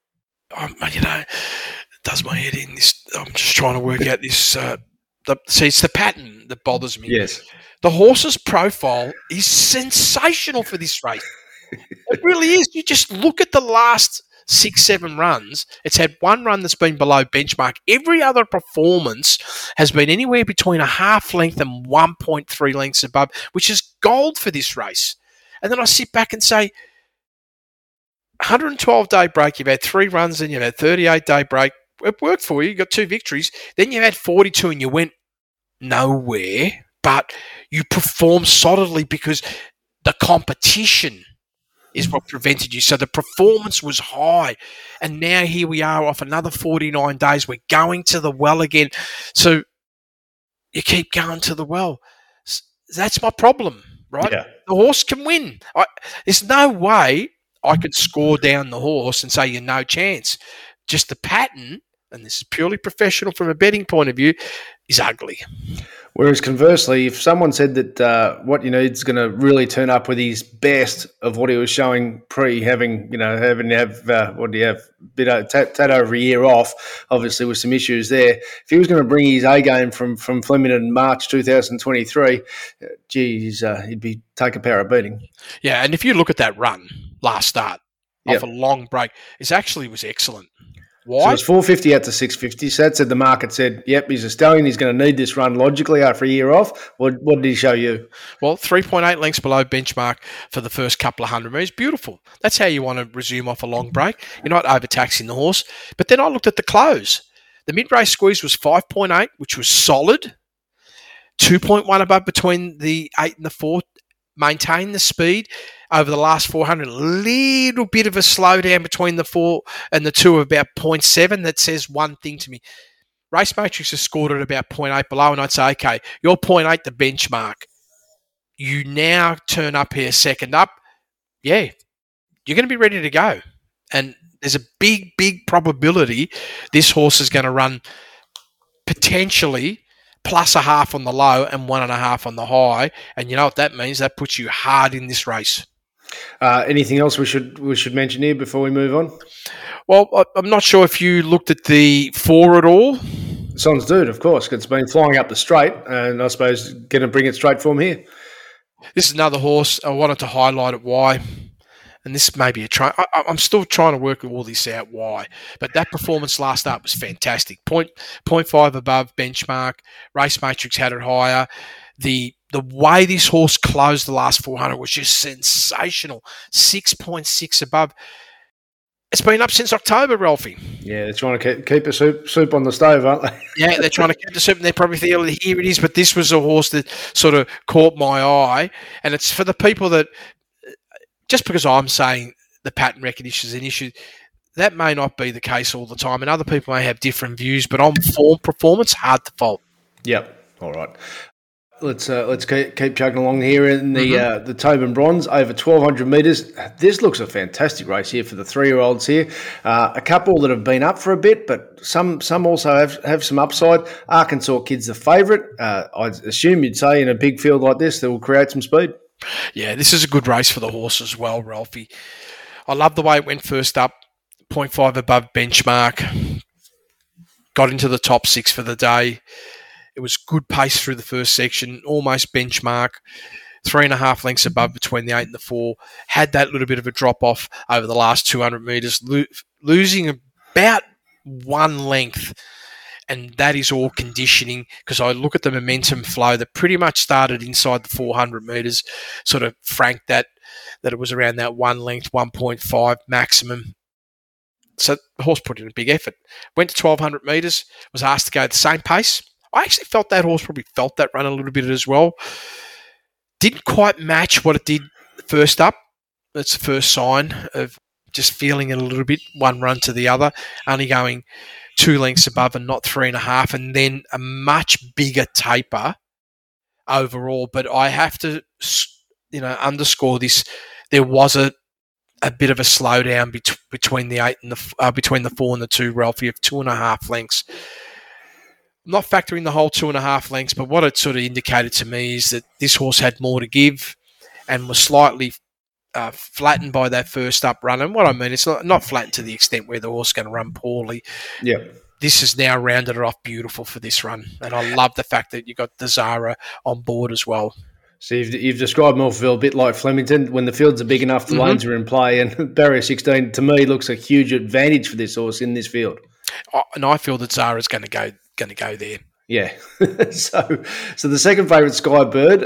It does my head in. This, I'm just trying to work out this. It's the pattern that bothers me. Yes, the horse's profile is sensational for this race. It really is. You just look at the last 6-7 runs. It's had one run that's been below benchmark. Every other performance has been anywhere between a half length and 1.3 lengths above, which is gold for this race. And then I sit back and say, 112-day break, you've had 3 runs and you've had 38-day break. It worked for you. You got 2 victories. Then you had 42 and you went nowhere, but you performed solidly because the competition is what prevented you. So the performance was high. And now here we are off another 49 days. We're going to the well again. So you keep going to the well. That's my problem, right? Yeah. The horse can win. There's no way I could score down the horse and say you're no chance. Just the pattern, and this is purely professional from a betting point of view, is ugly. Whereas conversely, if someone said that what you need is going to really turn up with his best of what he was showing having tad over a year off, obviously with some issues there. If he was going to bring his A game from Flemington in March 2023, he'd be take a power beating. Yeah, and if you look at that run last start off a long break, it actually was excellent. Why? So it's 450 out to 650. So that said, the market said, yep, he's a stallion. He's going to need this run logically after a year off. What did he show you? Well, 3.8 lengths below benchmark for the first couple of 100 metres. Beautiful. That's how you want to resume off a long break. You're not overtaxing the horse. But then I looked at the close. The mid-race squeeze was 5.8, which was solid. 2.1 above between the 8 and the 4. Maintained the speed over the last 400. A little bit of a slowdown between the 4 and the 2 of about 0.7. That says one thing to me. Race Matrix has scored at about 0.8 below, and I'd say, okay, you're 0.8 the benchmark. You now turn up here second up. Yeah, you're going to be ready to go. And there's a big, big probability this horse is going to run potentially plus a half on the low and 1.5 on the high. And you know what that means? That puts you hard in this race. Anything else we should mention here before we move on? Well, I'm not sure if you looked at the 4 at all. Sons Dude, of course. It's been flying up the straight, and I suppose going to bring it straight from here. This is another horse. I wanted to highlight it. Why? And this may be a try. I'm still trying to work all this out. Why? But that performance last up was fantastic. 0.5 above benchmark. Race Matrix had it higher. The way this horse closed the last 400 was just sensational. 6.6 above. It's been up since October, Ralphie. Yeah, they're trying to keep a soup on the stove, aren't they? Yeah, they're trying to keep the soup, and they're probably thinking, here it is. But this was a horse that sort of caught my eye. And it's for the people that, just because I'm saying the pattern recognition is an issue, that may not be the case all the time. And other people may have different views. But on form performance, hard to fault. Yep. All right. Let's keep chugging along here in the Tobin Bronze over 1,200 metres. This looks a fantastic race here for the 3-year-olds here. A couple that have been up for a bit, but some also have some upside. Arkansas Kid's the favourite. I'd assume you'd say in a big field like this that will create some speed. Yeah, this is a good race for the horse as well, Ralphie. I love the way it went first up, 0.5 above benchmark. Got into the top 6 for the day. It was good pace through the first section, almost benchmark, 3.5 lengths above between the 8 and the 4. Had that little bit of a drop-off over the last 200 metres, losing about 1 length. And that is all conditioning, because I look at the momentum flow that pretty much started inside the 400 metres, sort of franked that it was around that 1 length, 1.5 maximum. So the horse put in a big effort. Went to 1,200 metres, was asked to go at the same pace. I actually felt that horse probably felt that run a little bit as well. Didn't quite match what it did first up. That's the first sign of just feeling it a little bit, one run to the other, only going 2 lengths above and not 3.5, and then a much bigger taper overall. But I have to, underscore this. There was a bit of a slowdown between the 8 and between the 4 and the 2, Ralphie, of 2.5 lengths. I'm not factoring the whole 2.5 lengths, but what it sort of indicated to me is that this horse had more to give and was slightly flattened by that first up run. And what I mean, it's not flattened to the extent where the horse is going to run poorly. Yeah. This has now rounded it off beautiful for this run. And I love the fact that you got the Zara on board as well. So you've described Morpheville a bit like Flemington. When the fields are big enough, the lanes are in play. And Barrier 16, to me, looks a huge advantage for this horse in this field. And I feel that Zara's going to go there. Yeah. So the second favourite, Sky Bird.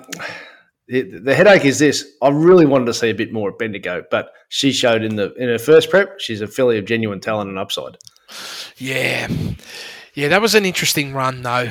The headache is this. I really wanted to see a bit more at Bendigo, but she showed in her first prep, she's a filly of genuine talent and upside. Yeah, that was an interesting run though.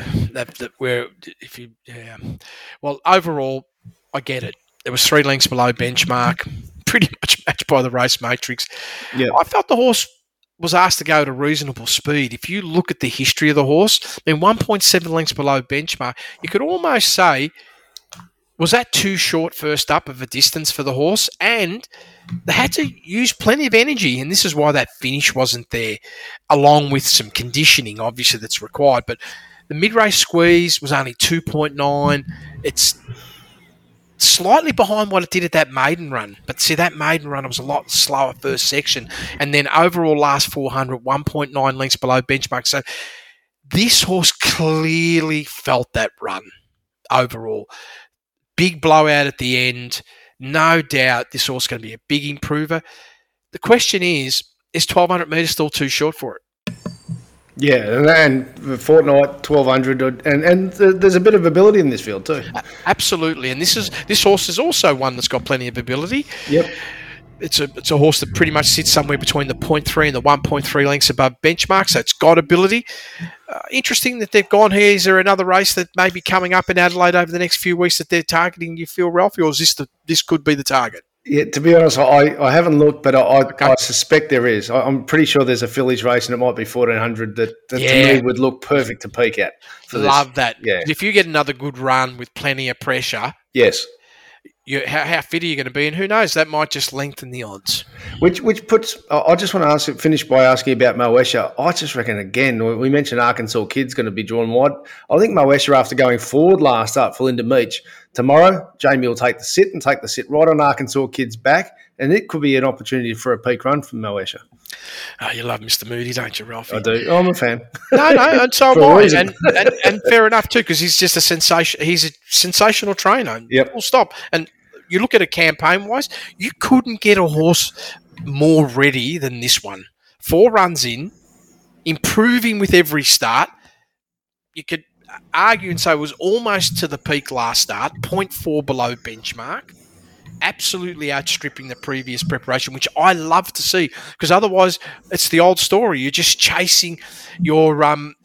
Well, overall, I get it. It was 3 lengths below benchmark, pretty much matched by the Race Matrix. Yeah, I felt the horse was asked to go at a reasonable speed. If you look at the history of the horse, 1.7 lengths below benchmark, you could almost say, was that too short first up of a distance for the horse? And they had to use plenty of energy, and this is why that finish wasn't there, along with some conditioning, obviously, that's required. But the mid-race squeeze was only 2.9. It's slightly behind what it did at that maiden run. But see, that maiden run was a lot slower first section. And then overall last 400, 1.9 lengths below benchmark. So this horse clearly felt that run overall. Big blowout at the end. No doubt this horse is going to be a big improver. The question is 1,200 metres still too short for it? Yeah, and Fortnight, 1,200, and there's a bit of ability in this field too. Absolutely, and this horse is also one that's got plenty of ability. Yep. it's a horse that pretty much sits somewhere between the 0.3 and the 1.3 lengths above benchmark, so it's got ability. Interesting that they've gone here. Is there another race that may be coming up in Adelaide over the next few weeks that they're targeting, you feel, Ralphie, or is this could be the target? Yeah, to be honest, I haven't looked, but I suspect there is. I'm pretty sure there's a fillies race, and it might be 1400 that to me would look perfect to peak at. Love that. Yeah. If you get another good run with plenty of pressure, yes. How fit are you going to be? And who knows, that might just lengthen the odds. Which puts, I just want to finish by asking about Moesha. I just reckon, again, we mentioned Arkansas Kid's going to be drawn wide. I think Moesha, after going forward last up for Linda Meach, tomorrow Jamie will take the sit right on Arkansas Kid's back, and it could be an opportunity for a peak run from Moesha. Oh, you love Mr. Moody, don't you, Ralphie? I do. I'm a fan. No, and so am I. And fair enough too, because he's just a sensation. He's a sensational trainer. Yep. Full stop. And you look at it campaign-wise, you couldn't get a horse more ready than this one. 4 runs in, improving with every start. You could argue and say it was almost to the peak last start, 0.4 below benchmark. Absolutely outstripping the previous preparation, which I love to see, because otherwise it's the old story. You're just chasing your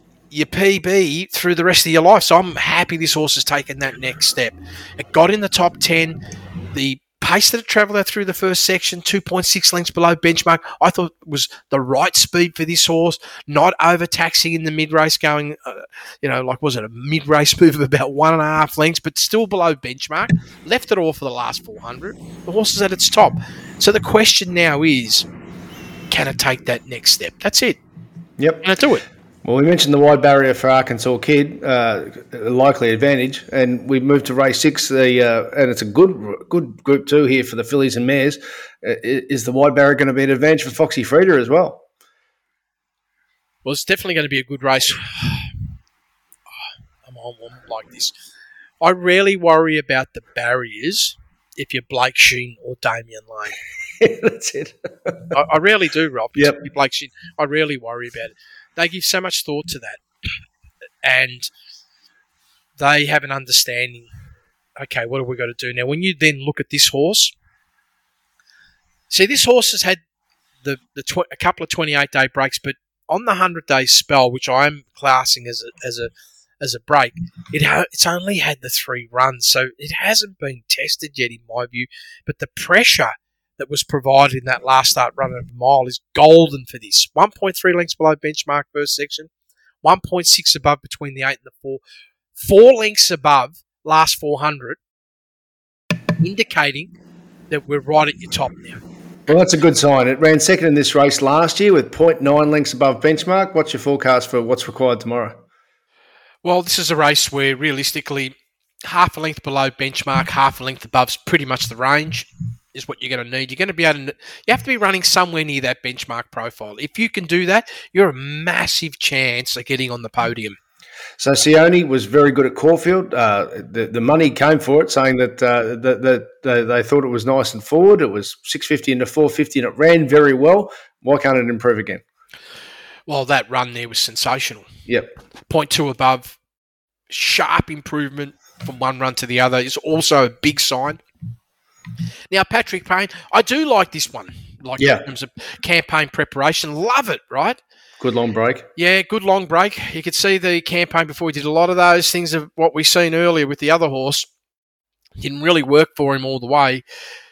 PB through the rest of your life. So I'm happy this horse has taken that next step. It got in the top 10. The pace that it travelled out through the first section, 2.6 lengths below benchmark, I thought was the right speed for this horse, not overtaxing in the mid-race, going, was it a mid-race move of about 1.5 lengths, but still below benchmark. Left it all for the last 400. The horse is at its top. So the question now is, can it take that next step? That's it. Yep. Can it do it? Well, we mentioned the wide barrier for Arkansas Kid, a likely advantage, and we moved to race 6. And it's a good Group 2 here for the fillies and mares. Is the wide barrier going to be an advantage for Foxy Frida as well? Well, it's definitely going to be a good race. I'm like this. I rarely worry about the barriers if you're Blake Sheen or Damian Lane. That's it. I rarely do, Rob. Yep. Blake Sheen. I rarely worry about it. They give so much thought to that, and they have an understanding. Okay, what have we got to do now? When you then look at this horse, see, this horse has had a couple of 28-day breaks, but on the 100-day spell, which I'm classing as a break, it's only had the 3 runs, so it hasn't been tested yet, in my view. But the pressure that was provided in that last start run of the mile is golden for this. 1.3 lengths below benchmark first section, 1.6 above between the 8 and the 4, 4 lengths above last 400, indicating that we're right at your top now. Well, that's a good sign. It ran second in this race last year with 0.9 lengths above benchmark. What's your forecast for what's required tomorrow? Well, this is a race where realistically half a length below benchmark, half a length above is pretty much the range. Is what you're going to need. You're going to be able to. You have to be running somewhere near that benchmark profile. If you can do that, you're a massive chance of getting on the podium. So Sione was very good at Caulfield. The money came for it, saying that they thought it was nice and forward. It was 650 into 450, and it ran very well. Why can't it improve again? Well, that run there was sensational. Yep. 0.2 above, sharp improvement from one run to the other is also a big sign. Now, Patrick Payne, I do like this one. In terms of campaign preparation. Love it, right? Good long break. Yeah, good long break. You could see the campaign before we did a lot of those things of what we've seen earlier with the other horse. Didn't really work for him all the way.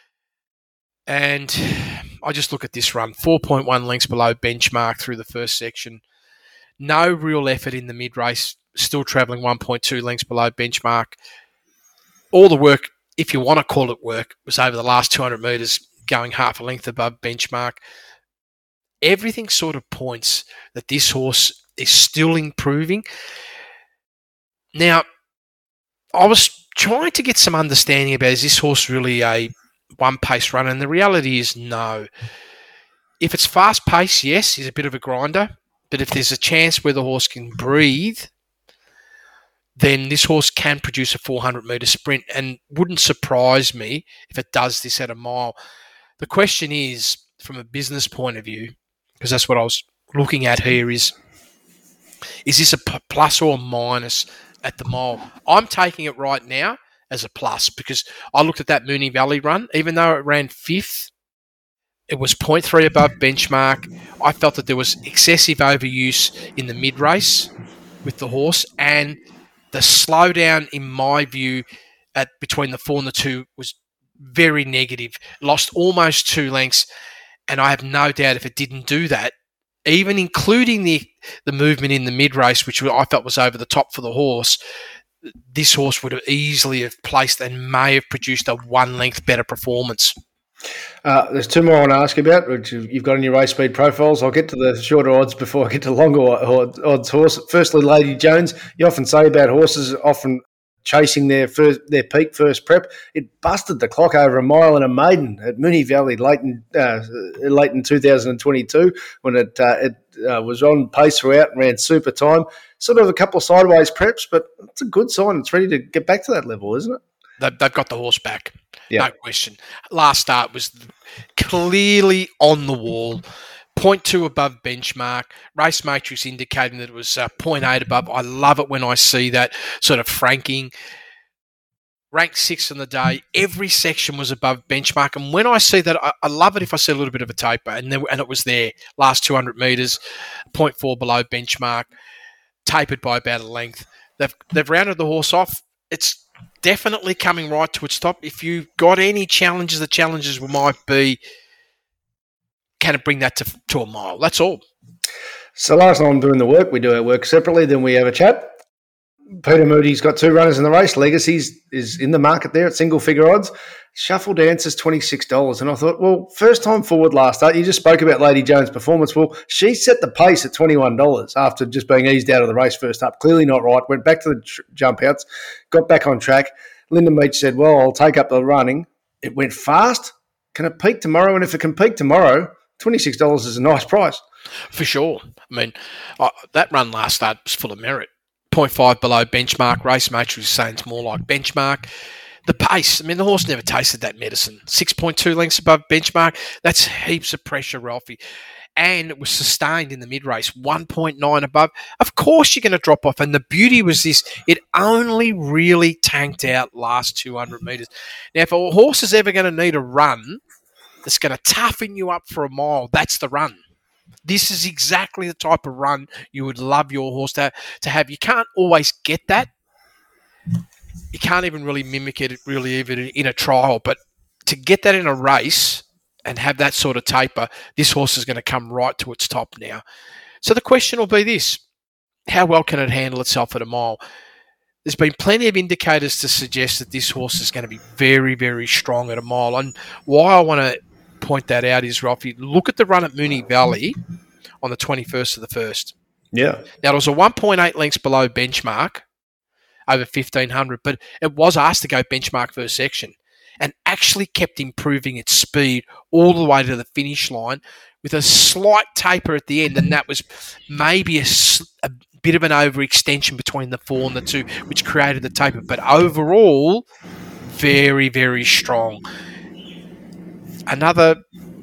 And I just look at this run. 4.1 lengths below benchmark through the first section. No real effort in the mid-race. Still travelling 1.2 lengths below benchmark. All the work, if you want to call it work, was over the last 200 metres, going half a length above benchmark. Everything sort of points that this horse is still improving. Now, I was trying to get some understanding about, is this horse really a one-pace runner? And the reality is no. If it's fast-paced, yes, he's a bit of a grinder. But if there's a chance where the horse can breathe, then this horse can produce a 400-metre sprint, and wouldn't surprise me if it does this at a mile. The question is, from a business point of view, because that's what I was looking at here, is this a plus or a minus at the mile? I'm taking it right now as a plus, because I looked at that Moonee Valley run. Even though it ran 5th, It was 0.3 above benchmark. I felt that there was excessive overuse in the mid-race with the horse, and the slowdown, in my view, at between the 4 and the 2 was very negative. Lost almost 2 lengths, and I have no doubt if it didn't do that, even including the movement in the mid-race, which I felt was over the top for the horse, this horse would have easily have placed and may have produced a 1 length better performance. There's 2 more I want to ask you about, which you've got in your race speed profiles. I'll get to the shorter odds before I get to longer odds horse. Firstly, Lady Jones. You often say about horses often chasing their peak first prep. It busted the clock over a mile and a maiden at Moonee Valley late in 2022 when it was on pace throughout and ran super time. Sort of a couple of sideways preps, but it's a good sign. It's ready to get back to that level, isn't it? They've got the horse back. No question. Last start was clearly on the wall. 0.2 above benchmark. Race Matrix indicating that it was 0.8 above. I love it when I see that sort of franking. Ranked 6th on the day. Every section was above benchmark. And when I see that, I love it if I see a little bit of a taper. And it was there. Last 200 metres, 0.4 below benchmark. Tapered by about a length. They've rounded the horse off. It's definitely coming right to its top. If you've got any challenges, the challenges might be, can it bring that to a mile? That's all. So last night I'm doing the work. We do our work separately, then we have a chat. Peter Moody's got 2 runners in the race. Legacies is in the market there at single figure odds. Shuffle Dancer's $26. And I thought, well, first time forward last start. You just spoke about Lady Jones' performance. Well, she set the pace at $21 after just being eased out of the race first up. Clearly not right. Went back to the jump outs, got back on track. Linda Meach said, well, I'll take up the running. It went fast. Can it peak tomorrow? And if it can peak tomorrow, $26 is a nice price. For sure. I mean, that run last start was full of merit. 0.5 below benchmark. Race Matrix is saying it's more like benchmark. The pace, I mean, the horse never tasted that medicine. 6.2 lengths above benchmark. That's heaps of pressure, Ralphie. And it was sustained in the mid-race, 1.9 above. Of course you're going to drop off. And the beauty was this, it only really tanked out last 200 metres. Now, if a horse is ever going to need a run that's going to toughen you up for a mile, that's the run. This is exactly the type of run you would love your horse to have. You can't always get that. You can't even really mimic it really even in a trial. But to get that in a race and have that sort of taper, this horse is going to come right to its top now. So the question will be this. How well can it handle itself at a mile? There's been plenty of indicators to suggest that this horse is going to be very, very strong at a mile. And why I want to point that out is, Ralphie, look at the run at Moonee Valley on the 21st of the 1st. Yeah. Now, it was a 1.8 lengths below benchmark, over 1,500, but it was asked to go benchmark first section and actually kept improving its speed all the way to the finish line with a slight taper at the end, and that was maybe a bit of an overextension between the 4 and the 2, which created the taper. But overall, very, very strong. Another...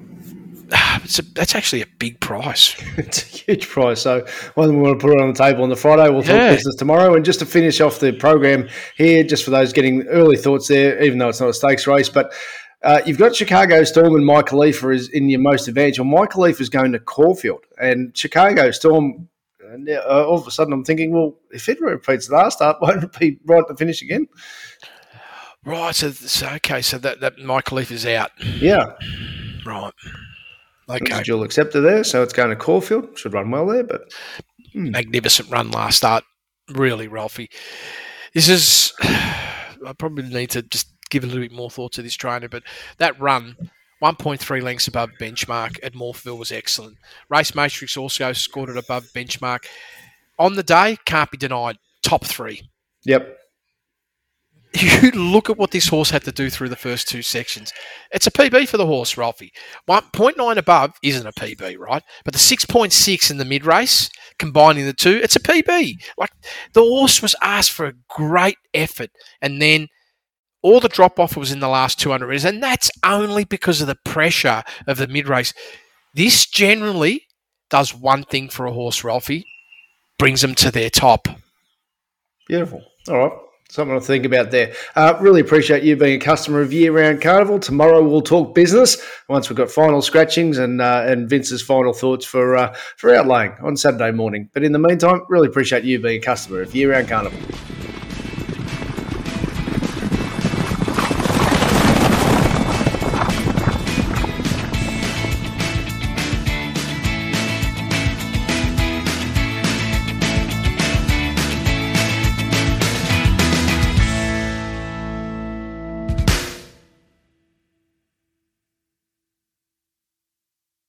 that's actually a big price. It's a huge price. So one we want to put it on the table on the Friday. We'll talk business tomorrow. And just to finish off the program here, just for those getting early thoughts there, even though it's not a stakes race, but you've got Chicago Storm and Mike Khalifa is in your most advantage. Well, Mike Khalifa is going to Caulfield, and Chicago Storm. All of a sudden, I'm thinking, well, if it repeats the last start, won't it be right to finish again? Right. So okay. So that Mike Khalifa is out. Yeah. Right. Okay. Dual acceptor there, so it's going to Caulfield. Should run well there, but magnificent run last start. Really, Ralphie. This is. I probably need to just give a little bit more thought to this trainer, but that run, 1.3 lengths above benchmark at Morpheville was excellent. Race Matrix also scored it above benchmark. On the day, can't be denied. Top 3. Yep. You look at what this horse had to do through the first 2 sections. It's a PB for the horse, Ralphie. 1.9 above isn't a PB, right? But the 6.6 in the mid-race, combining the 2, it's a PB. Like, the horse was asked for a great effort, and then all the drop-off was in the last 200 metres, and that's only because of the pressure of the mid-race. This generally does one thing for a horse, Ralphie, brings them to their top. Beautiful. All right. Something to think about there. Really appreciate you being a customer of Year Round Carnival. Tomorrow we'll talk business once we've got final scratchings and Vince's final thoughts for outlaying on Saturday morning. But in the meantime, really appreciate you being a customer of Year Round Carnival.